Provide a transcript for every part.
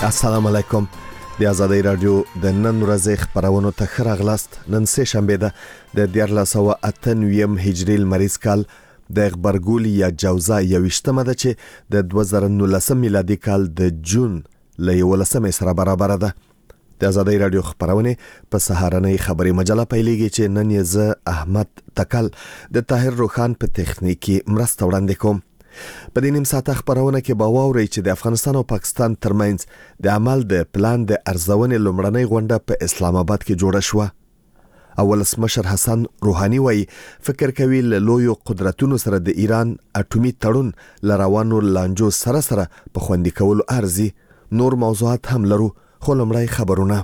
السلام علیکم. د آزادۍ رادیو د نن ورځې خبرونو ته ښه راغلاست. نن سه شنبه ده د 1498 هجري لمریز کال د غبرګول یا جوزا 28مه ده چې د 2019 میلادي کال د جون ل 11 سره برابر ده. د آزادۍ رادیو خبرونه په سهارنۍ خبري مجله پیلېږي چې نن یې زه احمد تکل د طاهر روخان په تخنیکی مرسته وړاندې کوم. په دې نیم ساعت خبرونه کې به واورئ چې د افغانستان او پاکستان ترمنځ د عمل د پلان د ارزونې لومړنۍ غونډه په اسلام آباد کې جوړه شوه. ولسمشر حسن روحاني وایي فکر کوي له لویو قدرتونو سره د ایران اټومي تړون لروانو لانجو سره په خوندي کولو ارزي. نور موضوعات هم لرو، خو لومړی خبرونه.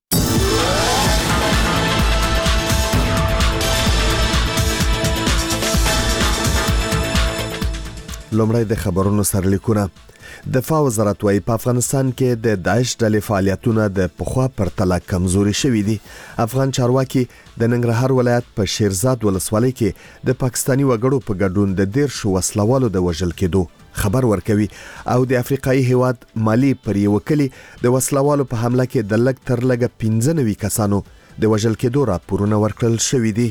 لومړی د خبرونو سرلیکونه. دفاع وزارت وايي په افغانستان کې د داعش ډلې فعالیتونه د پخوا پرتله کمزوري شوي دي. افغان چارواکي د ننګرهار ولایت په شیرزاد ولسوالۍ کې د پاکستاني وګړو په ګډون د 10 وسلوالو د وژل کېدو خبر ورکوي او د افریقایي هیواد مالی پر یو کلی د وسلوالو په حمله کې د لږ تر لږه 15 کسانو د وژل کېدو راپورونه ورکړل شوي دي.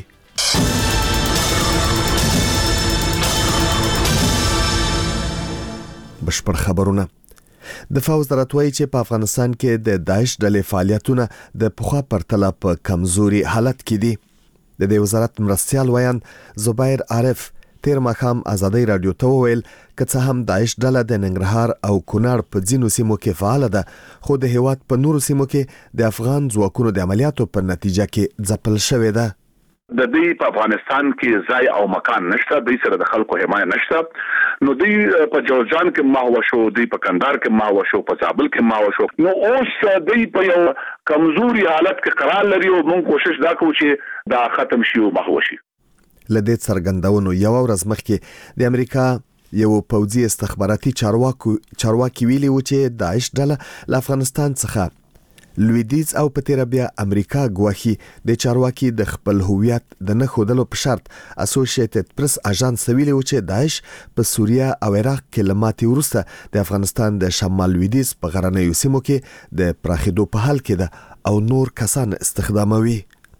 بشپړ خبرونه. دفاع وزارت وايي چې په افغانستان کې د داعش ډلې فعالیتونه د پخوا پرتله په کمزوري حالت کې دي. د دې وزارت مرستيال ویان زبیر عارف تیر ماښام آزادۍ رادیو ته وویل که څه هم داعش ډله د ننګرهار او کونړ په ځینو سیمو کې فعال ده، خو د هیواد په نورو سیمو کې د افغان ځواکونو د عملیاتو په نتیجه کې ځپل شوې ده. د دې په افغانستان کې ځای او مکان نشته، د سره د خلکو حمایت نشته. نو دې په جوزجان کې محو شو، دې په کندهار کې محو شو، په زابل کې محو شو. نو اوس دې په یو کمزوري حالت کې قرار لري او موږ کوشش دا کوو چې دا ختم شي او محو شي. لدې څرګندونو یو ورځ مخکې د امریکا یو پوځي استخباراتي چارواکي ویلي و چې داعش ډله له افغانستان څخه لویدیز او په تیر بیا امریکا ګواهی د چارواکي د خپل هویت د نه خودلو په شرط اسوسییټډ پریس اژانس ویلي و چې داعش په سوریه او عراق کې لماتې ورسته د افغانستان د شمال لویدیز په غرنیو سیمو کې د پراخېدو په حال کې ده او نور کسان استخداموي.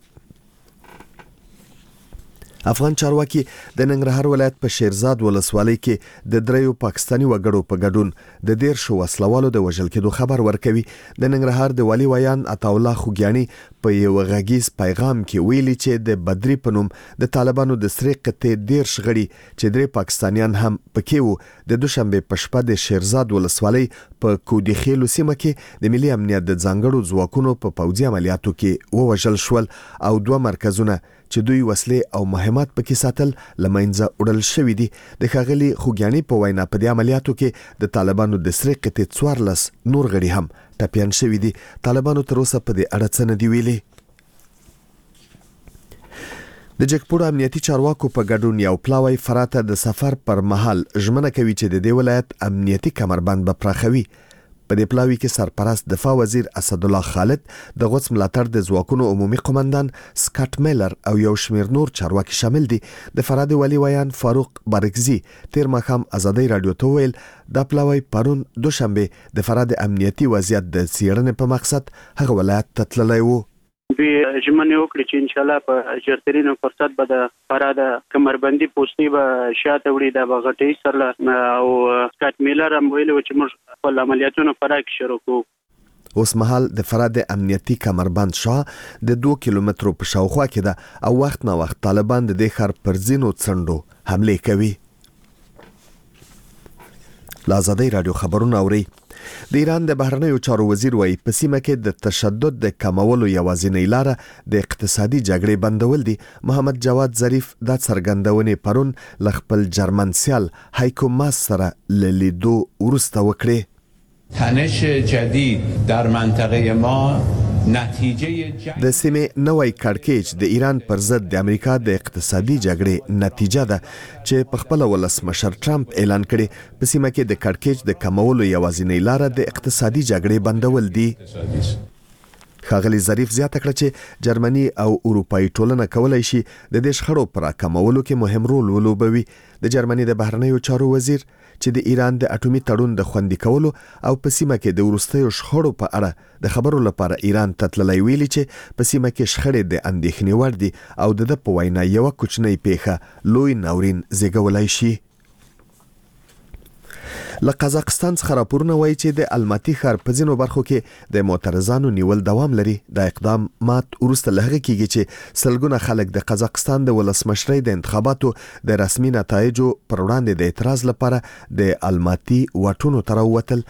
افغان چارواکي د ننګرهار ولایت په شیرزاد ولسوالۍ کې د 3 پاکستاني وګړو په ګډون د 10 وسلوالو د وژل کېدو خبر ورکوي. د ننګرهار د والي ویان عطاالله خوګیاني په یو غږیز پیغام کې ویلي چې د بدري په نوم د طالبانو د سری قطې 10 غړي چې 3 پاکستانیان هم پکې وو د دوشنبه په شپه د شیرزاد ولسوالۍ په کودي خېلو سیمه کې د ملي امنیت د ځانګړو ځواکونو په پوځي عملیاتو کې ووژل شول او 2 مرکزونه چې دوی وسلې او مهمات پکې ساتل لمنځه وړل شوې دي. د ښاغلي خوګیاني په وینا په دې عملیاتو کې د طالبانو د سری قطې 14 نور غړي هم ټپيان شوي دي. طالبانو تر اوسه په دې اړه څه نه دی ویلي. د جګپور امنیتي چارواکو په ګډون یو پلاوی فراته د سفر پر مهال ژمنه کوي چې د دې ولایت امنیتي کمربند به پراخوي. په دې پلاوی کې سرپرست دفاع وزیر اسد الله خالد، د غوڅ ملاتړ د ځواکونو عمومي قومندان سکاټ میلر او یو شمیر نور چارواکي شامل دي. د فراد ولی ویان فاروق بارکزي تیر ماښام آزادۍ رادیو ته ویل دا پلاوی پرون دوشنبه د فراد امنیتي وضعیت د څېړنې په مقصد هغه ولایت ته تللی و. به ژمنه وکړي چې ان شاء الله په ژرترینو فرصت به د فراد کمربندي پوسټي به شاته وړي د بغټي سره او سکاټ میلر هم ویلي چې موږ خپل عملیاتونه فراد شروع کوو. اوس مهال د فراد امنیتي کمربند شاه د 2 کیلومترو په شاوخوا کې ده او وخت نه وخت طالبان د دې ښار پر ځینو څنډو حمله کوي. آزادۍ رادیو خبرونه اوري. د ایران د بهرنیو چارو وزیر وايي په سیمه کې د تشدد د کمولو یوازینۍ لاره د اقتصادي جګړې بندول دي. محمد جواد ظریف دا څرګندونې پرون ل خپل جرمن سیال هایکو ماس سره لیدو وروسته وکړي. تنش جدید در منطقه ما نتیجه د سیمې نوې کړکېچ د ایران پر ضد د امریکا د اقتصادي جګړې نتیجه ده چې په خپل ولسمشر ټرمپ اعلان کړي. په سیمه کې د کړکېچ د کمولو یوازینۍ لاره د اقتصادي جګړې بندول دي. ښاغلي ظریف زیاته کړه چې جرمني او اروپایي ټولنه کولای شي د دې شخړو پر راکمولو کې مهم رول ولوبوي. د جرمني د بهرنیو چارو وزیر چې د ایران د اټومي تړون د خوندي کولو او په سیمه کې د وروستیو شخړو په اړه د خبرو لپاره ایران ته تللی ویلي چې په سیمه کې شخړې د اندېښنې وړ دي او د په وینا یو کوچنی پیښه لوی ناورین زیږولای شي. له قزاقستان څخه راپورونه وایي چې د الماتي ښار په ځینو برخو کې د معترضانو نیول دوام لري. د اقدامات وروسته له هغه کېږي چې سلګونه خلک د قزاقستان د ولسمشرۍ د انتخاباتو د رسمي نتایجو پر وړاندې د اعتراض لپاره د الماتي واټونو ته راووتل.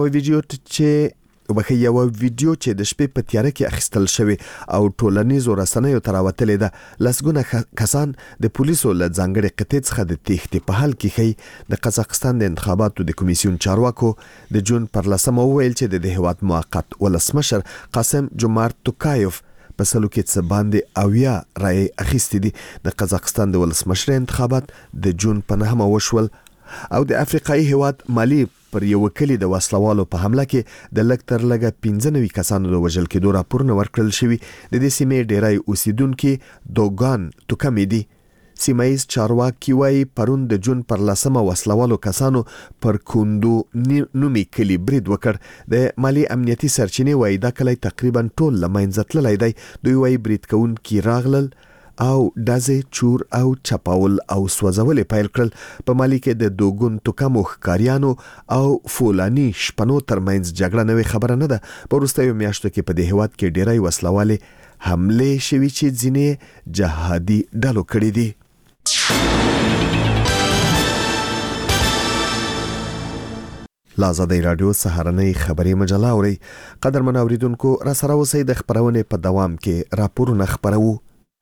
یو ویډیو چې د شپې په تیاره کې اخیستل شوی او ټولنیزو رسنیو ته راوتلې ده لسګونه کسان د پولیسو له ځانګړي قطعې څخه د تېښتې په حال کې ښیي. د قزاقستان د انتخاباتو د کمیسیون چارواکو د جون پر 10 وویل چې د هیواد موقت ولسمشر قاسم جومارت توکایف په سلو کې څه باندې 80 رای اخیستې دي. د قزاقستان د ولسمشر انتخابات د جون په 9 وشول او د افریقایي هیواد مالی پر یو کلی د وسلوالو په حمله کې د لږ تر لږه 95 کسانو د وژل کېدو راپورونه ورکړل شوي. د دې سیمې ډیری اوسیدونکي دوګان توکمې دي. سیمایز چارواکي وایي پرون د جون پر 10 وسلوالو کسانو پر کوندو نومي کلی برید وکړ. د مالی امنیتي سرچینې وایي دا کلی تقریبا ټول له منځه تللی دی. دوی وایي برید کوونکي راغلل او ډزې چور او چپاول او سوځول پیل کړل. په مالی کې د دوګون توکمو ښکاریانو او فولاني شپنو ترمنځ جګړه نوې خبره نه ده. په وروستیو میاشتو کې په دې هیواد کې ډیری وسلوالې حملې شوي چې ځینې جهادي ډلو کړي دي. لازادی رادیو سهارنۍ خبري مجله اوري. قدرمن اوریدونکو را سره اوسئ. د خبرونې په دوام کې راپورونه خبرو.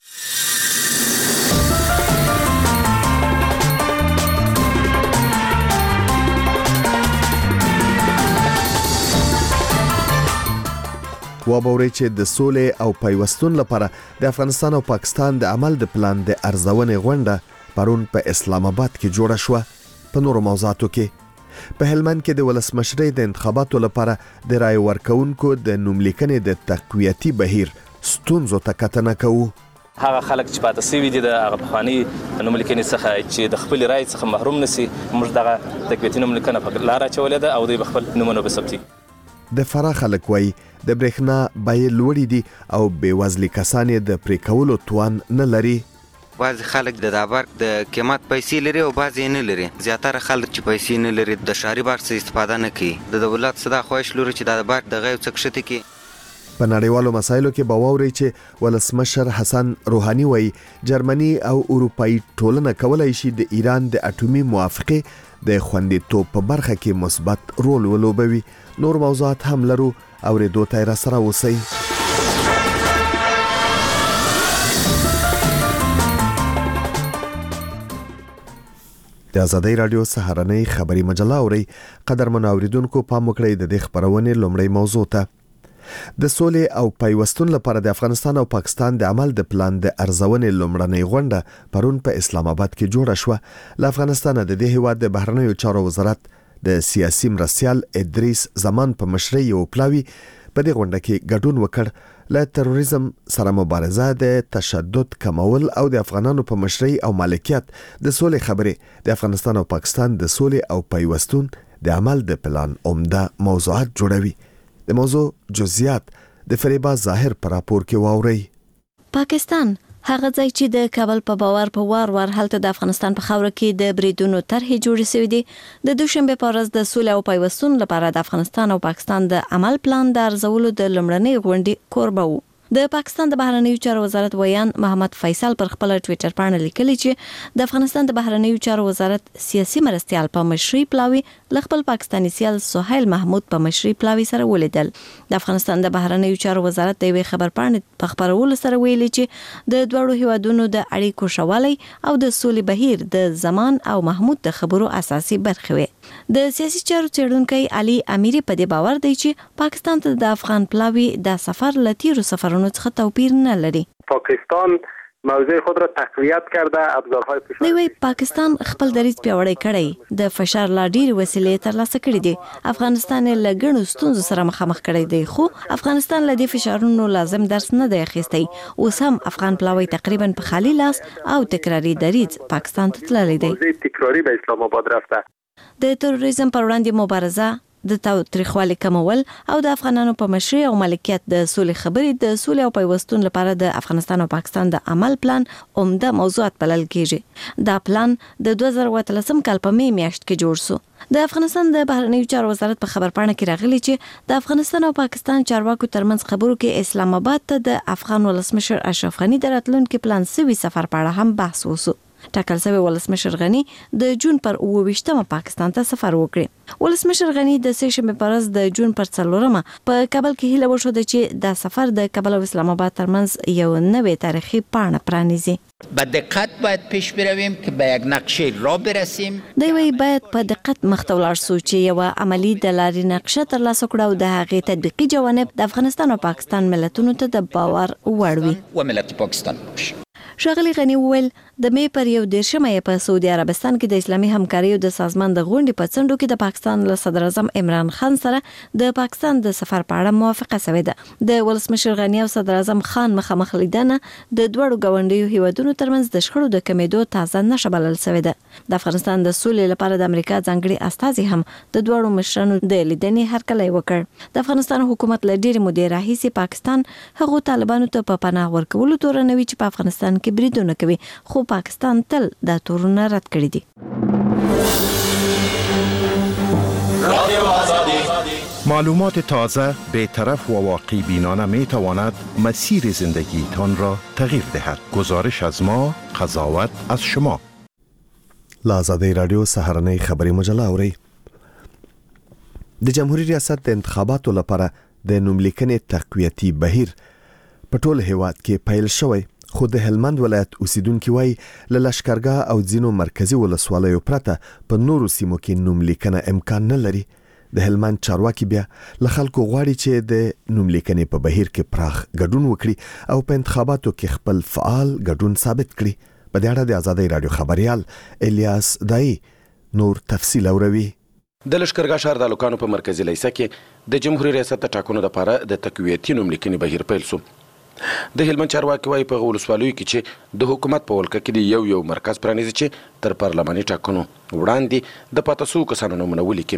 وابوري چې د سولې او پیوستون لپاره د افغانستان او پاکستان د عمل د پلان د ارزونې غونډه پرون په اسلام آباد کې جوړه شوه. په نورو موضوعاتو کې په هلمند کې د ولسمشرۍ د انتخاباتو لپاره د رای ورکوونکو د نوملیکنې د تقویتي بهیر ستونزو ته کتنه کوو. هغه خلک چې پاتې سوي دي د هغه پخواني نوملیکنې څخه چې د خپل رای څخه محروم نشي موږ دغه تقویتي نوملیکنه په لار اچولې ده او دوی خپل نومونه بثبتي. د فراه خلک وایي د برېښنا بیې لوړې دي او بېوزلي کسان یې د پرې کولو توان نه لري. بعض خلک د برق د قیمت پیسې لري او بعض یې نه لري. زیاتره خلک چې پیسې نه لري د ښاري برق څخه استفاده نه کوي. د دولت صدا خواهش لري چې د برق د غیو څخه کښته کړي. په نړیوالو مسایلو کې به واورئ چې ولسمشر حسن روحاني وایي جرمني او اروپایي ټولنه کولی شي د ایران د اټومي موافقې د خوندیتوب په برخه کې مثبت رول ولوبوي. نور موضوعات هم لرو. اورېدو ته را سره اوسئ. د آزادۍ رادیو سهارنۍ خبري مجله اورئ. قدرمن اوریدونکو پام وکړئ د دې خبرونې لومړی موضوع ته. د سولې او پیوستون لپاره د افغانستان او پاکستان د عمل د پلان د ارزونې لومړنۍ غونډه پرون په اسلام آباد کې جوړه شوه. له افغانستان د دې هیواد د بهرنیو چارو وزارت د سیاسي مرستیال ادریس زمان په مشرۍ یو پلاوی په دې غونډه کې ګډون وکړ. له تروریزم سره مبارزه، د تشدد کمول او د افغانانو په مشرۍ او مالکیت د سولې خبرې د افغانستان او پاکستان د سولې او پیوستون د عمل د پلان عمده موضوعات جوړوي. د موضوع جزئیات د فریبا ظاهر پر راپور کې واوري. پاکستان هغه ځای چې د کابل په باور په وار هلته د افغانستان په خاوره کې د بریدونو طرحې جوړې شوې دي. د دوشنبه په ورځ د سولې او پیوستون لپاره د افغانستان او پاکستان د عمل پلان د ارزولو د لومړنۍ غونډې کوربه وو. د پاکستان د بهرنیو چارو وزارت ویان محمد فیصل پر خپل ټوئیټر باندې لیکلی چې د افغانستان د بهرنیو چارو وزارت سیاسي مرستیال په مشرۍ پلاوی خپل پاکستاني سیال سهیل محمود په مشرۍ پلاوی سره ولیدل. د افغانستان د بهرنیو چارو وزارت د یوې خبر پاڼې په خبرولو سره ویلي چې د دوړو هیوادونو د اړیکو شوالي او د سولې بهیر د زمان او محمود د خبرو اساسي برخه وي. د سیاسي چارو څېړونکي علي امیری په دې باور دی چې پاکستان ته د افغان پلاوی د سفر لتیرو سفرونو څخه توپیر نه لري. پاکستان موضوع خود را تقویت کرده، ابزارهای فشار دوی پاکستان خپل دریځ پیاوړی کړی، د فشار لا ډیر وسیلې ترلاسه کړې دي. افغانستان له ګڼو ستونزو سره مخامخ کړی دی، خو افغانستان له دې فشارونو لازم درس نه دی اخیستی. اوس هم افغان پلاوی تقریبا په خالی لاس او تکراری دریځ پاکستان ته تللی دی. تکراری به اسلام آباد رفته. د تروریزم پر وړاندې مبارزه، د تاوتریخوالي کمول او د افغانانو په مشرۍ او مالکیت د سولې خبرې د سولې او پیوستون لپاره د افغانستان او پاکستان د عمل پلان عمده موضوعات بلل کیږي. دا پلان د 2013 کال په میاشت کې جوړ شو. د افغانستان د بهرنیو چارو وزارت په خبرپاڼه کې راغلي چې د افغانستان او پاکستان چارواکو ترمنځ خبرو کې اسلام آباد ته د افغان ولسمشر اشرف غنی د راتلونکي پلان سوي سفر په اړه هم بحث وشو. ټاکل شوی ولسمشر غنی د جون پر 28 پاکستان ته سفر وکړي. ولسمشر غنی د سه شنبه پر ورځ د جون پر 4 په کابل کې هیله وشوده چې دا سفر د کابل او اسلام آباد ترمنځ یو نوې تاریخي پاڼه پرانیزي. با دقت باید پیش برویم که به یک نقشه را برسیم. دوی باید په دقت مخته ولاړ شو چې یو عملی د لارې نقشه ترلاسه کړو او د هغې تطبیقي جوانب د افغانستان او پاکستان ملتونو ته د باور وړ وي. و ملت پاکستان باشه. ښاغلي غني وویل د می پر 11 په سعودي عربستان کې د اسلامي همکاري او د سازمان د غونډې په څنډو کې د پاکستان له صدر اعظم عمران خان سره د پاکستان د سفر په اړه موافقه شوې ده. د ولسمشر غني او صدر اعظم خان مخامخ لیدنه د دوړو غونډیو هیوادونو ترمنځ د شخړو د کمیدو تازه نښه بلل شوې ده. د افغانستان د سولې لپاره د امریکا ځانګړي استازي هم د دوړو مشرانو د لیدنې هرکلی وکړ. د افغانستان حکومت له ډېرې مودې راهیسې پاکستان هغو طالبانو ته په پناه ورکولو تورنوي چې په افغانستان کې بریدونه کوي، خو پاکستان تل دا تورونه رد کړی دي. معلومات تازه، بی‌طرف و واقعی بینانه می تواند مسیر زندگیتان را تغییر دهد. گزارش از ما، قضاوت از شما. لازادی رادیو سهارنۍ خبری مجله اوري. د جمهوریت ریاست د انتخاباتو لپاره د نوملیکنې تقویتي بهیر په ټول هیواد کې پیل شوی، خو د هلمند ولایت اوسیدونکو وایي له لشکرګاه او ځینو مرکزی ولسوالیو پرته په نورو سیمو کې نوملیکنه امکان نه لري. د هلمند چارواکي بیا له خلکو غواړي چې د نوملیکنې په بهیر کې پراخ ګډون وکړي او په انتخاباتو کې خپل فعال ګډون ثابت کړي. په دې اړه د آزادۍ رادیو خبريال الیاس دای نور تفصیل اوروي. د لشکرګاه شهر د لوکانو په مرکزی لیسه کې د جمهوریت ریاست د ټاکنو لپاره د تقویتي نوملیکنې بهیر پیل شو. د هلمند چارواکي وايي په ولسوالیو کې چې د حکومت په ولکه کې یو مرکز پرانیزي چې تر پارلماني ټاکنو وړاندې د پاتاسو کسانو نومونه ولیکي.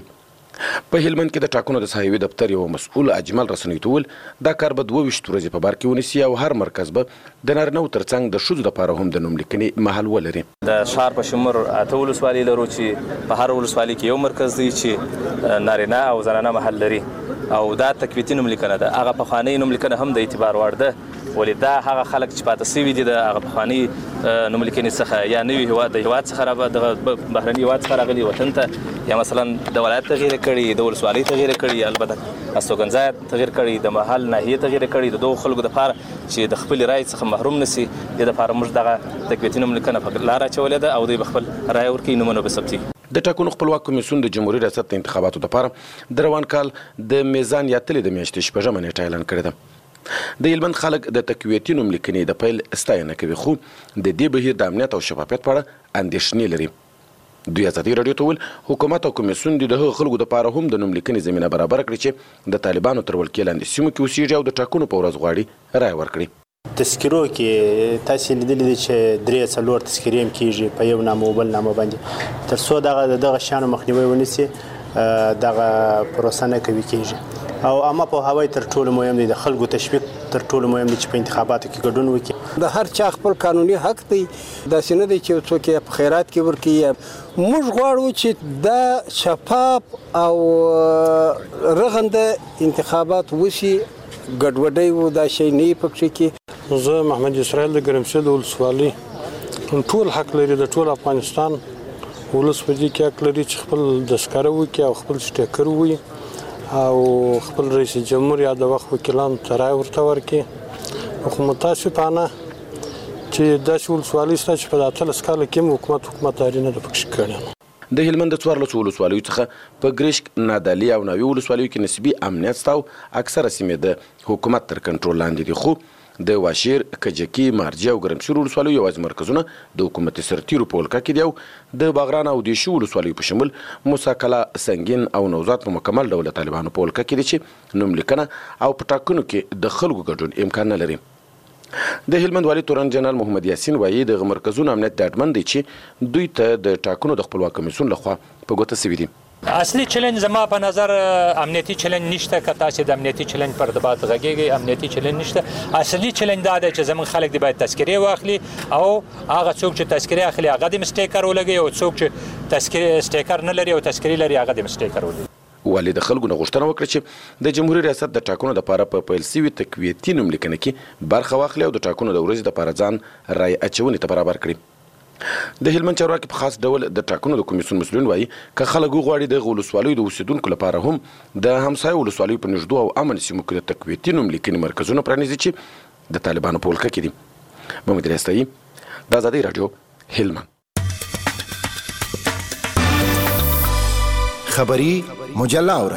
په هلمند کې د ټاکنو د صحیوي دفتر یو مسؤل اجمل رسنۍ تول دا کار به 22 ورځې په بار کې ونیسي او هر مرکز به د نارینه‌و ترڅنګ د ښځو لپاره هم د نوملیکنې محل ولري. د ښار په شمول 8 ولسوالۍ لرو چې په هر ولسوالۍ کې یو مرکز دی چې نارینه او زنانه محل لري او دا تقویتي نوملیکنه ده. هغه پخوانۍ نوملیکنه هم د اعتبار وړ ده، ولې دا هغه خلک چې پاتې شوي دي د هغه پخواني نوملیکنې څخه یا نوي هیواد څخه د بهرني هیواد څخه راغلي وطن ته، یا مثلا د ولایت تغییر کړي، د ولسوالۍ تغییر کړي، البته استوګنځای تغییر کړي، د محل ناحیې تغییر کړي. د دوه خلکو لپاره چې د خپل رای څخه محروم نشي، د لپاره موږ دغه تقویتي نوملیکنه په لار اچولې ده او دوی خپل رای ورکړي، نومونه به ثبتي. د ټاکنو خپلواک کمیسیون د جمهوریت ریاست د انتخاباتو لپاره د روان کال د میزان یا تلې د میاشتې 6 نیټه اعلان کړې ده. د هلمند خلک د تقویتي نوملیکنې د پیل ستاینه کوي، خو د دې بهیر د امنیت او شفافیت په اړه اندېښنې لري. دوی آزادۍ رادیو ته ویل حکومت او کمیسیون د هغو خلکو لپاره هم د نوملیکنې زمینه برابر کړي چې د طالبانو تر ولکې لاندې سیمو کې اوسېږي او د ټاکنو په ورځ غواړي رای ورکړي. تذکرو کې تاسو لیدلی دي چې 3-4 تذکرې هم کیږي په یو نامه او بل نامه باندې، تر څو دغه شانو مخنیوي ونیسي دغه پروسه نه کوي کیږي. او اما په هوای تر ټولو مهم دی د خلکو تشویق تر ټولو مهم دی چې په انتخاباتو کې ګډون وکړي. د هر چا خپل قانوني حق دی، داسې نه دی چې څوک یې په خیرات کې ورکړي. موږ غواړو چې دا شفاف او رغنده انتخابات وشي، ګډوډۍ و دا شی نه پکې کې. زه محمد اسرائیل د ګرمسید ولسوالۍ ټول حق لري، د ټول افغانستان ولس په دې کې حق لري چې خپل دسکره وکړي او خپل سټیکر وي او خپل رئیس جمهور یا د وخت وکیلان ته رای ورته ورکړي. خو متاسفانه چې داسې ولسوالۍ شته چې په 18 کال کې حکومتداري نه ده پکې کړې. د هلمند د 14 ولسوالیو څخه په ګرشک، نادعلي او ناوې ولسوالیو کې نسبي امنیت شته او اکثره سیمې د حکومت تر کنټرول لاندې دي، خو د واشیر، کجکي، مارجې او ګرمسیر ولسوالیو یوازې مرکزونه د حکومتي سرتیرو په ولکه کې دي او د باغران او دیشو ولسوالیو په شمول موسی کلا، سنگین او نوزاد په مکمل ډول د طالبانو په ولکه کې دي چې نوملیکنه او په ټاکنو کې د خلکو ګډون امکان نه لري. د هلمند والي تورن جنرال محمد یاسین وایي د مرکزونو امنیت ډاډمن دی چې دوی ته د ټاکنو د خپلواک کمیسیون لخوا په ګوته سوي دي. اصلي چیلنج زما په نظر امنیتي چیلنج نشته که تاسو د امنیتي چیلنج پر دبات غږیږي امنیتي چیلنج نشته. اصلي چیلنج دا دی چې زمون خلک دی باید تذکره واخلي او هغه څوک چې تذکره اخلي هغه د سټیکر ولګي او څوک چې تذکره سټیکر نه لري او تذکره لري هغه د سټیکر ولګي. والي د خلکو نه غوښتنه وکړه چې د جمهوریت ریاست د ټاکنو لپاره په پیل شوي تقویتي نوملیکنه کې برخه واخلي او د ټاکنو د ورځې لپاره ځان رای اچونې ته برابر کړي. د هلمند چارواکي په خاص ډول د ټاکنو د کمیسیون مسؤلین وایي که خلک وغواړي د ولسوالیو د اوسیدونکو لپاره هم د همسایه ولسوالیو په نږدو او امن سیمو کې د تقویتي نوملیکنې مرکزونه پرانیزي چې د طالبانو په ولکه کې دي. محمد ریاستایي، د ازادۍ راډیو، هلمند. خبری مجله اورئ.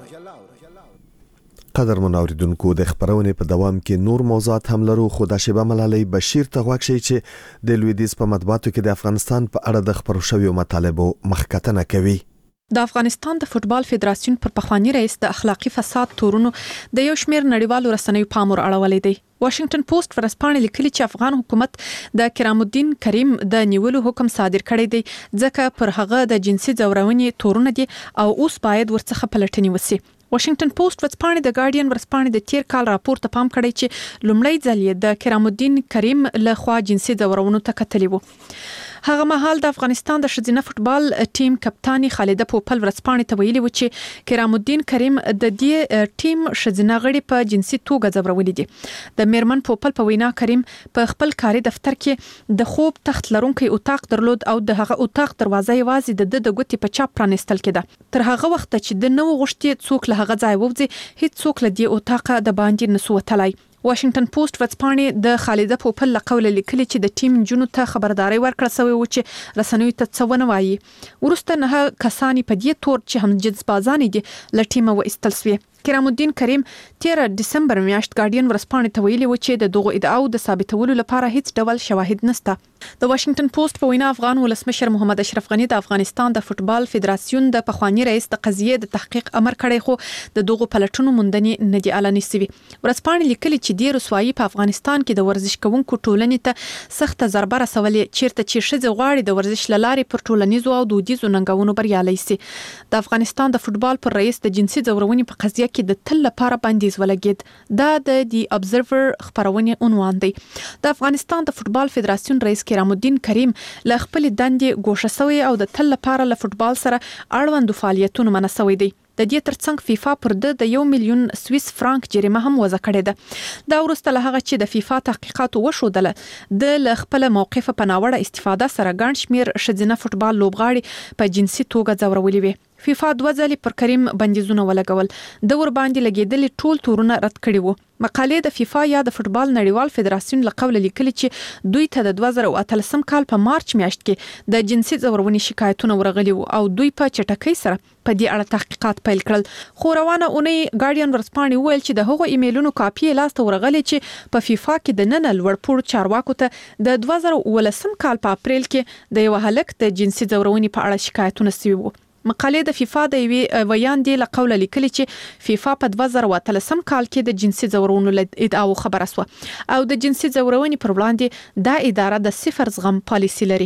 قدر منوریدونکو د خبرونې په دوام کې نور موضوعات هم لرو، خو د شیبه ملالۍ بشیر ته غوږ شئ چې د لویدیځ په مطبوعاتو کې د افغانستان په اړه د خبرو شویو مطالبو مخکتنه کوي. د افغانستان د فوتبال فدراسیون پر پخوانی رئیس د اخلاقی فساد تورونو د یو شمیر نړیوالو رسنیو پام ور اړولې دی. واشنگټن پوسټ ورځپاڼه لیکلي چې افغان حکومت د کرام الدین کریم د نیولو حکم صادر کړی دی ځکه پر هغه د جنسي ځورونې تورونه دي او اوس باید ورڅخه پلټنې وشي. واشنگټن پوسټ ورځپاڼه د ګارډین ورځپاڼه د تیر کال راپور ته پام کړی چې لومړی ځل د کرام الدین کریم له خوا جنسي ځورونو ته کتلی وو. هغه مهال د افغانستان د ښځینه فوتبال ټیم کپتانی خالده پوپل ورځپاڼې ته ویلي و چې کرام الدین کریم د دې ټیم ښځینه غړي په جنسي توګه ځورولې دي. د میرمن پوپل په وینا کریم په خپل کاري دفتر کې د خوب تخت لرونکي اتاق درلود او د هغه اتاق دروازه یوازې د ګوتې په چاپ پرانستل کېده. تر هغه وخت چې د نو غوښتي څوک له هغه ځای ووځي هیڅ څوک له دې اتاق د باندې نسو وتلای. واشنگټن پوسټ ورځپاڼه د خالده پوپل لقول لیکلي چې د ټیم جنو ته خبرداري ورکړه سوی و چې رسنوي ته څه ونه وایي. ورسته نه کسانی په دې تور چې هم جنس بازانې دي ل ټیم و استل سوی. کرام الدین کریم 13 دسمبر میاشت ګارډین ورځپاڼې ته ویلي و چې د دغه ادعاو د ثابتولو لپاره هیڅ ډول شواهد نشته. د واشنگټن پوسټ په وینا افغان ولسمشر محمد اشرف غنی د افغانستان د فوتبال فدراسیون د پخوانی رئیس د قضیې د تحقیق امر کړی خو د دغه پلټونو موندنې نه دی اعلان شوی. ورځپاڼه لیکلي چې د رسوایی په افغانستان کې د ورزش کوونکو ټولنې ته سخت ضربه رسولې چیرته چې ښځې غواړي د ورزش لارې پر ټولنیزو او دودیزو ننګونو بریالي سي. د افغانستان د فوتبال پر رئیس د جنسي ځورونې په قضیه کې د تل لپاره بندیز ولګید. دا د دی ابزرور خبرونه عنوان دی. د افغانستان د فوتبال فدراسیون رئیس کرام الدین کریم له خپل دندې ګوښه شوی او د تل لپاره له فوتبال سره اړوند فعالیتونو منع شوی دی. د دې ترڅنګ فیفا پر د 1 میلیون سویس فرانک جریمه هم وضع کړې ده. دا وروسته له هغه چې د فیفا تحقیقات وشودله د خپل موقف په ناوړه استفاده سره ګڼ شمیر ښځینه فوتبال لوبغاړي په جنسي توګه ځورولې وي. فیفا 2 ځلې پر کریم بندیزونه ولګول. د ور باندې لګیدل ټول تورونه رد کړي وو. مقالې د فیفا یا د فوتبال نړیوال فدراسیون لقول لیکلي چې دوی ته د 2013 کال په مارچ میاشت کې د جنسي ځورونې شکایتونه ورغلي وو او دوی په چټکۍ سره په دې اړه تحقیقات پیل کړل. خو روانه اونۍ ګارډین ورځپاڼه ویل چې د هغو ایمیلونو کاپی لاس ته ورغلي چې په فیفا کې د نن لوړپوړ چارواکو ته د 2019 کال په اپریل کې د یو هلک د جنسي ځورونې په اړه شکایتونه شوي وو. مقالې د فیفا د ویان دی لقول لیکلي چې فیفا په 2013 کال کې د جنسي ځورونو ادعاو خبره سو او د جنسي ځورونې پر وړاندې دا اداره د صفر زغم پالیسي لري.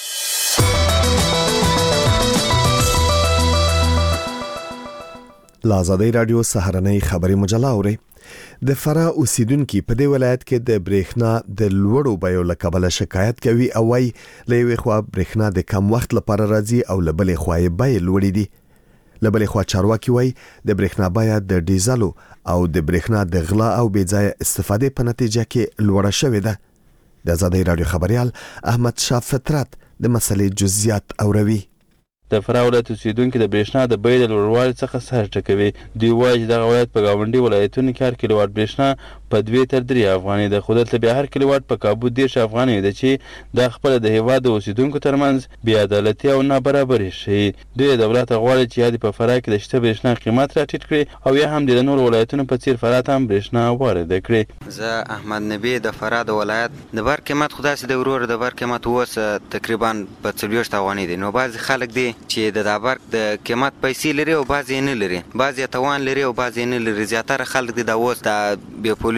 لازادۍ رادیو سهارنۍ خبري مجله اوري. د فراه اوسیدونکو په دې ولایت کې د برېښنا د لوړو بیو له کبله شکایت کوي او وايي لوي خو برېښنا د کم وخت لپاره راځي او لبلې خوای بیې لوړې دي. لبلې خو چارواکي وايي د برېښنا بیه د ډیزلو او د برېښنا د غلا او بې ځای استفادې په نتیجه کې لوړه شوې ده. د ازادۍ رادیو خبريال احمد شاه فطرت د مسلې جزئیات اوروي. د فراه ولایت اوسیدونکو د برېښنا د بیې د لوړوالي څخه سر ټکوي. دوی وایي چې دغه ولایت په ګاونډي ولایتونو کې هر کیلووات برېښنا په 2 تر 3 افغانۍ ده، خو دلته بیا هر کیلووات په کابو 10 افغانۍ ده چې دا خپله د هیواد د اوسیدونکو ترمنځ بې عدالتي او نابرابري ښیي. دوی د دولت غواړي چې یا د په فراه کې د شته برېښنا قیمت راټیټ کړي او یا هم د نورو ولایتونو په څیر فراه ته هم برېښنا وارده کړي. زه احمد نبی د فراه د ولایت د بر قیمت خو داسې د ورور د بر قیمت اوس تقریبا په 40 افغانۍ دی. نو بعضې خلک دي چې د برق د قیمت پیسې لري او بعضې نه لري، بعضې توان لري او بعضې نه لري. زیاتره خلک دي دا اوس د بې پولې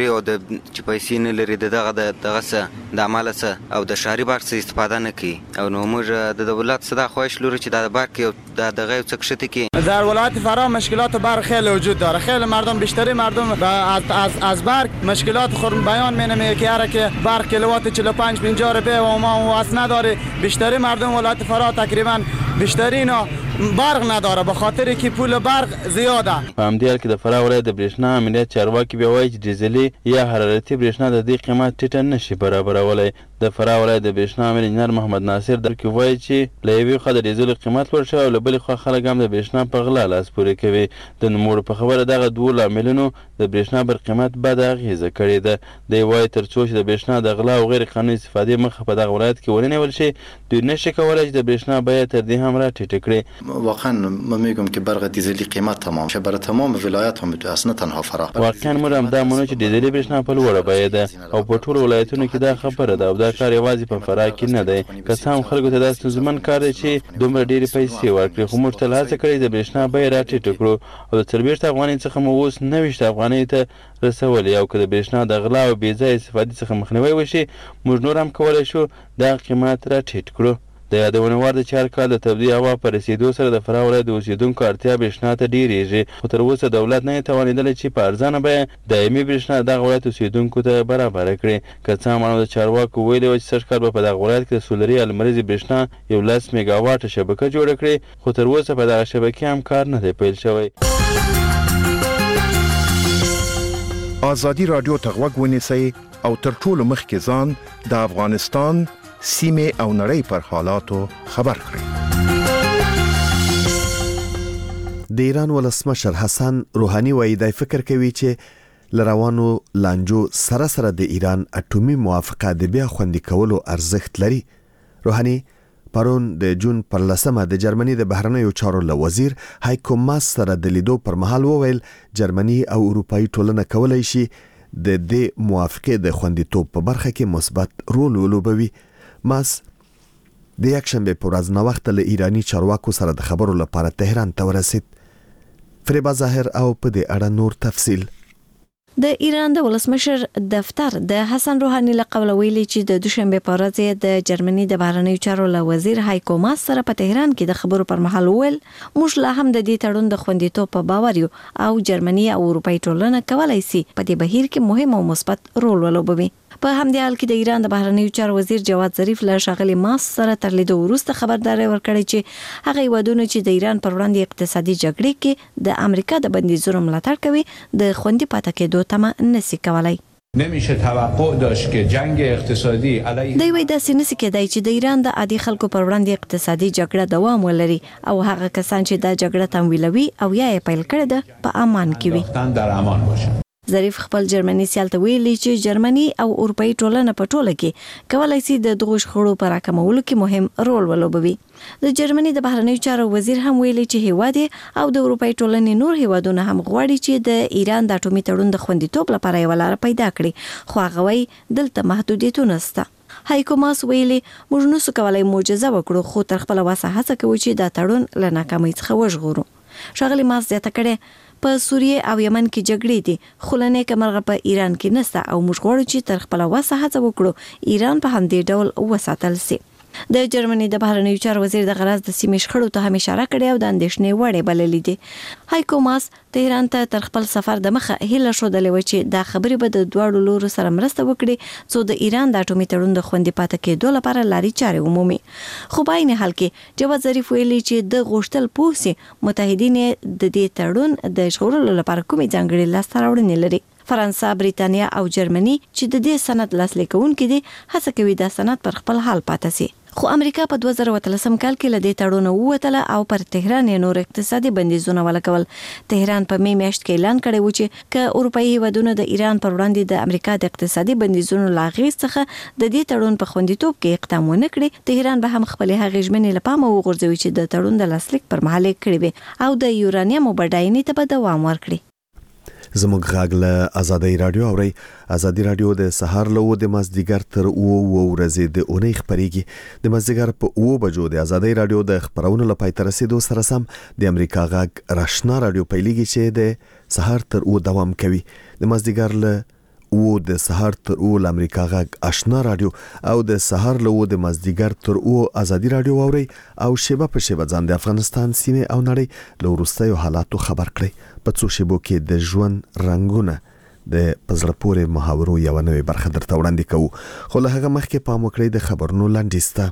لري او د چې پیسې نه لري دغه څه د عمله څه او د شهري بانک څخه استفاده نه کوي او نو موږ د دولت صدا خواهش لرو چې د بانک د دغه څه کشته کی در ولایت فرا مشکلات برق خیلی وجود داره. خیلی مردم بیشتری مردم از برق مشکلات خود بیان می‌نمه که برق کیلووات 45 50 روپیه و ما واسه نداره. بیشتری مردم ولایت فرا تقریبا بیشترینا برق نداره به خاطر که پول برق زیاده. په همدې حال کې د فراه ولایت د برېښنا امنیت چارواکي بیا وایي چې ډیزلي یا حرارتي برېښنا د دې قیمت ټیټه نشي برابرولی. د فراه ولایت د برېښنا امیر انجینر محمد ناصر درکې وایي چې له یوې خوا د ډیزلو قیمت لوړ شوی او له بلې خوا خلک هم د برېښنا په غلا لاس پورې کوي. د نوموړو په خبره دغه دوو لاملونو د برېښنا پر قیمت بده اغېزه کړې ده. دی وایي تر څو چې د برېښنا د غلا او غیر قانوني استفادې مخه په دغه ولایت کې ونیول شي دوی نشي کولی چې د برېښنا بیه تر دې هم راټیټه کړي. واقعا من میگم که برق دیزلی قیمت تمام شه برای تمام ولایت هم اصلا تنها فراه. واقعا موږ هم دا منو چې دیزلي برېښنا په لوړه بیه ده او په ټولو ولایتونو کې دا خبره ده او دا کار یوازې په فراه کې نه دی. که څه هم خلکو ته دا ستونزمن کار دی چې دومره ډېرې پیسې ورکړي خو موږ تل هڅه کړې د برېښنا بیه راټیټه کړو او د 40 افغانۍ څخه مو اوس 90 افغانۍ ته رسولې او که د برېښنا د غلا او بې ځایه استفادې څخه مخنیوی وشي موږ نور هم کولی شو دا قیمت راټیټ کړو. د یادونه وړ ده چې هر کال د تودې هوا په رسېدو سره د فراه ولایت د اوسېدونکو اړتیا برېښنا ته ډېرېږي خو تر اوسه دولت نه یې توانېدلی چې په ارزانه بیه دایمي برېښنا دغه ولایت اوسېدونکو ته برابره کړي. که څه هم د چارواکو ویلي وه چې سږ کال به په دغه ولایت کې د سولري یا لمریزې برېښنا 11 میګاواټه شبکه جوړه کړي خو تر اوسه په دغه شبکې هم کار نه دی پیل شوی. ازادي رادیو ته غوږ ونیسئ او تر ټولو مخکې ځان د افغانستان سیمه او نړۍ پر حالاتو خبر کړئ. د ایران ولسمشر حسن روحاني وایي د فکر کوي چې لروانو لانجو سره د ایران اټومي موافقه د بیا خوندي کولو ارزښت لري. روحاني پرون د جون پر 10 د جرمني د بهرنیو چارو له وزیر هایکو ماس سره د لیدو پر مهال وویل جرمني او اروپאי ټولنه کولای شي د دې موافقه د خوندیتوب په برخه کې مثبت رول ولوبوي. ماس د یک شنبه پر ورځ نو وخت له ایرانی چارواکو سره د خبرو لپاره تهران ته ورسید. فریبا ظاهر او په دې اړه نور تفصیل. د ایران د ولسمشر دفتر د حسن روحاني له قوله ویلي چې د دوشنبه په ورځ د جرمني د بهرنیو چارو له وزیر هایکو ماس سره په تهران کې د خبرو پر مهال ویل موږ لا هم د دې تړون د خوندیتوب په باور یو او جرمني او اروپאי ټولنه کولای شي په دې بهیر کې مهم او مثبت رول ولوبوي. په همدې حال کې د ایران د بهرنیو چارو وزیر جواد ظریف له ښاغلي ماس سره تر لیدو وروسته خبرداري ورکړې چې هغه ودونه چې د ایران پر وړاندې اقتصادي جګړې کې د امریکا د بندیزونو ملاتړ کوي د خوندي پاتې کېدو تمه نشي کولای. نمیشه توقع داشت که جنگ اقتصادی علیه دوی داسې نشي کېدای چې د ایران د عادي خلکو پر وړاندې اقتصادي جګړه دوام ولري او هغه کسان چې دا جګړه تمویلوي او یا یې پیل کړې ده په امان کې وي. در امان باشه. ظریف خپل جرمني سیال ته ویلي چې جرمني او اروپאי ټولنه په ټوله کې کولای شي د دغه شخړو پر راکمولو کې مهم رول ولوبوي. د جرمني د بهرنیو چارو وزیر هم ویلي چې هیواد او د اروپאי ټولنې نور هیوادونه هم غواړي چې د ایران د اټومي تړون د خوندیتوب لپاره یو لار پیدا کړي خو هغه وايي دلته محدودیتونه شته. هایکو ماس ویلي موږ نو څه کولای معجزه وکړو خو تر خپل واسه هڅه کوو چې دا تړون له ناکامۍ څخه وژغورو. ښاغلي ماس زیاته کړې په سوریه او یمن کې جګړې دي خو لنه کمرغه په ایران کې نسته او موږ غواړو چې تر خپل واسه هڅه وکړو ایران په همدې ډول وساتل شي. د جرمني د بهرنیو چارو وزیر د غرض د سیمې شخړو ته هم اشاره کړې او د اندېښنې وړې بللې دي. هایکو ماس تهران ته تر خپل سفر د مخه هیله شودلې و چې دا خبرې به د دوړو لورو سره مرسته وکړي څو د ایران د اټومي تړون د خوندي پاتې کېدو لپاره لاري چارې ومومي. خو په عین حال کې جواد ظریف ویلي چې د غوښتل پوسي متحدین د دې تړون د ژغورلو لپاره کومې ځانګړې لاسته راوړنې لري. فرانسه، بریتانیا او جرمني چې د دې سند لاسلیک کوونکي دي هڅه کوي دا سند پر خپل حال پاتې شي. خو امریکا په 2013 کال کې له دې تړون ووتله او پر تهران یې نور اقتصادي بندیزونه ولګول. تهران په می میاشت کې اعلان کړی و چې ک اروپאי هیوادونه د ایران پر وړاندې د امریکا د اقتصادي بندیزونو لاغې څخه د دې تړون په خوندیتوب کې اقدام ونه کړي تهران به هم خپل هغې ژمنې لپاره وغورځوي چې د تړون د لاسلیک پر مهال کړي وي او د یورانیم بډاینې ته به دوام ورکړي. زموږ غږ له ازادي رادیو اوري. ازادي رادیو د سهار له د مازدیګر تر 9:00 د اونۍ خبريږي. د مازدیګر په 9 بجو د ازادي رادیو د خبرونو لپاره تر رسیدو سره سم د امریکا غږ راشنا رادیو پیلېږي چې د سهار تر 9 دوام کوي. د مازدیګر له و د سهار تر او امریکا غږ آشنا رادیو او د سهار له د مازدیګر تر او ازادي رادیو اوري او شیبه په شیبه ځان د افغانستان سیمه او نړۍ له وروستیو حالاتو خبر کړي. په څو شیبو کې د ژوند رنگونه د پزړه پورې محاورو یو نوې برخه درته وړاندې کوو، خو له هغه مخکې پام وکړئ د خبرونو لاندیسته.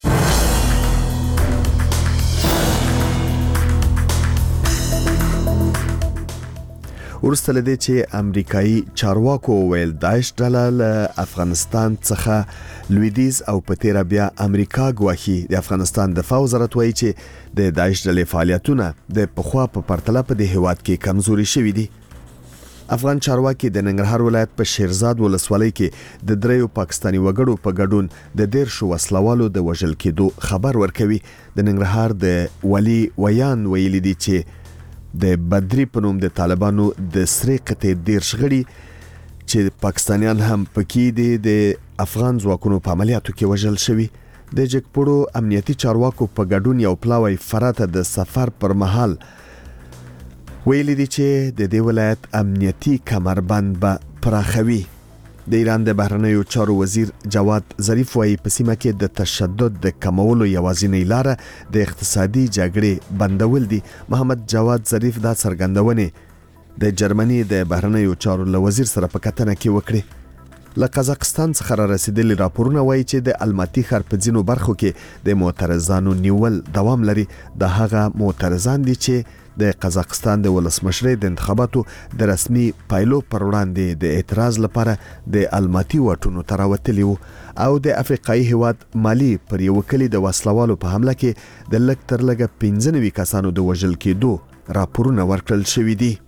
ورسته لدی چې امریکایي چارواکو ویل داعش ډله له افغانستان څخه لویدیز او په تیر بیا امریکا غواخي د افغانستان دفاع وزارت وایي چې د داعش ډلې فعالیتونه د پخوا په پرتله په د هیواد کې کمزوري شوي دي. افغان چارواکي د ننګرهار ولایت په شیرزاد ولسوالۍ کې د دریو پاکستانی وګړو په ګډون د 13 وسلوالو د وژل کېدو خبر ورکوي. د ننګرهار د ولی ویان ویلي دي چې د بدری په نوم د طالبانو د سرې قطې 13 غړي چې پاکستانیان هم پکې دي د افغان ځواکونو په عملیاتو کې وژل شوي. د جګپړو امنیتي چارواکو په ګډون یو پلاوی فرات د سفر پر مهال ویلي دي چې د دې ولایت امنیتي کمربند به پراخوي. د ایران د بهرنیو چارو وزیر جواد ظریف وايي په سیمه کې د تشدد د کمولو یوازینۍ لاره د اقتصادي جګړې بندول دي. محمد جواد ظریف دا څرګندونه د جرمني د بهرنیو چارو له وزیر سره په کتنه کې وکړه. له قزاقستان څخه را رسیدلي راپورونه وایي چې د الماتي ښار په ځینو برخو کې د معترضانو نیول دوام لري. د هغه معترضان دي چې د قزاقستان د ولسمشرۍ د انتخاباتو د رسمي پایلو پر وړاندې د اعتراض لپاره د الماتي واټونو ته راوتلي وو او د افریقایي هیواد مالی پر یو کلی د وسلوالو په حمله کې د لږ تر لږه 15 کسانو د وژل کېدو راپورونه ورکړل شوي دي.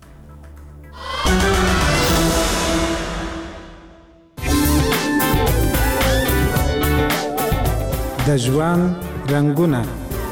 د ژوند رنگونه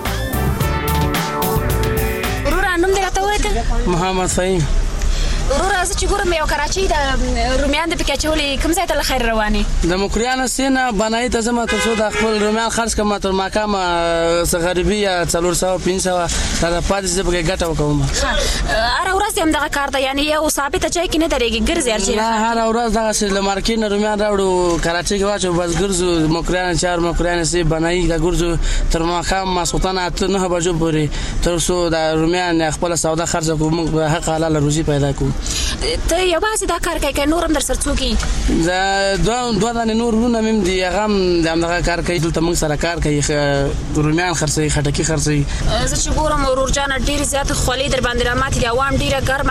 محمد فهیم ورور از چې ګورم یو کراچۍ د رومیان د پکاچولې کوم ځای ته خیر رواني د مکریان سینه بنای ته زما تر څو د خپل رومیان خرڅ کما تر مقام غریبي 400 500 دا پاتې زه به ګټه وکوم. هر ورځ هم دغه کار ده، یعنی یو ثابت ځای کې نه درېږي ګرځي ارچې نه هر ورځ دغه چې د مارکیټ نه رومیان راوړو کراچۍ کې واچو بس ګرځو مکریان 4 مکریان سي بنای دا ګرځو تر مقام مسوتانه 9 بجو پورې تر څو د رومیان خپل سودا خرڅ کوم حق حلال روزي پیدا کوم. ته یو باسي دا کار کوي که نورم در سره څوکي دا دوه دانه نور ورونه مم دي هغه دغه کار کوي دلته موږ سره کار کوي رومیان خرڅي خټکی خرڅي. زه چې ګورم ورور جان ډیر زیات خولي در باندې رامات دي عوام ډیره ګرمه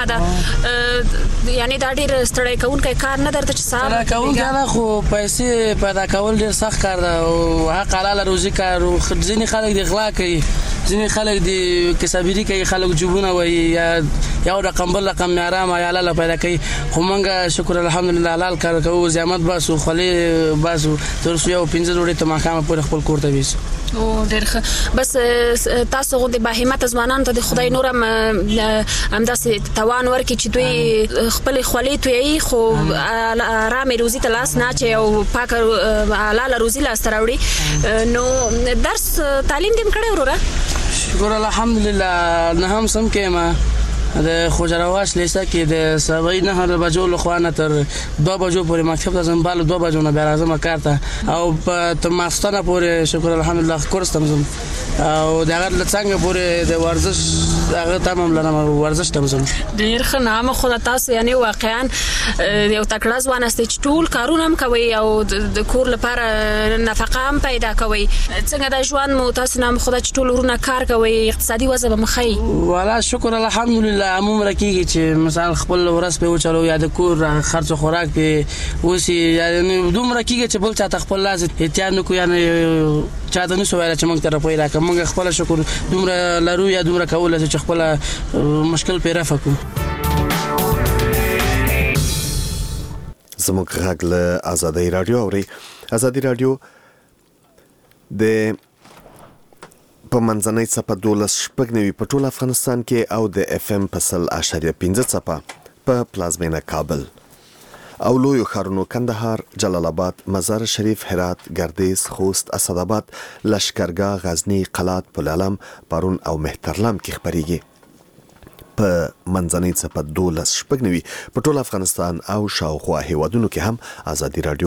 ده، یعنی دا ډیر ستړی کوونکی کار نه درته چې سره کوم کنه خو پیسې پیدا کول ډیر سخت کار ده او حق حلال روزي کار او ځینې خلک دی غلا کوي، ځینې خلک دی کسبيري کوي، خلک جوبونه وي یا یو رقم بل رقم میارام یا حلال پیدا کوي. خو مونږ شکر الحمدلله حلال کار کوو، زحمت باسو خولي باسو تر څو یو 15 وړي ته مخامه پر خپل کور ته ویسو. او ډېر بس تاسو غوډه باهمت ځوانان ته د خدای نورم همداسې توان ورکړي چې دوی خپل خولي توي خو آرام روزي ته لاس نه چي او پاک حلال روزي لاس تراوړي. نو درس تعلیم دې کړی وروره؟ شکر الحمدلله نه هم سم کېما د خوجرواش لیسه کې د سوي نه بجو لخوانه تر 2 بجو پورې مکتب ته ځم، بل 2 بجو نه بیا راځم کار ته او په ماستانه پورې شکر الحمدلله کورس ته ځم او دغه څنګه پورې د ورزش هغه تمام لرم ورزش ته ځم. ډیر ښه نام خو تاسو یعنی واقعا یو تکړه ځوان است چې ټول کارونه هم کوي او د کور لپاره نفقه هم پیدا کوي. څنګه د ژوند مو تاسو نام خو چې ټول ورونه کار کوي، اقتصادي وضع به مخی؟ والا شکر الحمدلله عموم رکیږي چې مثلا خپل ورځ په وچلو یا د کور خرڅ خوراک په وسی یعنی دومره کیږي چې بل چاته خپل لازم احتیاط نکو یعنی چاته نو سوال چې موږ طرف وای راکم موږ خپل شکر دومره لرو یا دومره کول چې خپل مشکل پیرا فکو. زموږ غږ له آزادۍ رادیو اوري. آزادۍ رادیو د په منځنۍ څپه 12.9 په ټول افغانستان کې او د اف ام په 0.5 څپه په پلازمینه کابل او لویو ښارونو کندهار، جلال آباد، مزار شریف، هرات، ګردیز، خوست، اسداباد، لشکرګاه، غزنی، قلات، پل علم، پارون او مهترلام کې خبريږي. په منځنۍ څپه 12 شپږ نوي په ټول افغانستان او شاوخوا هیوادونو کې هم ازادي رادیو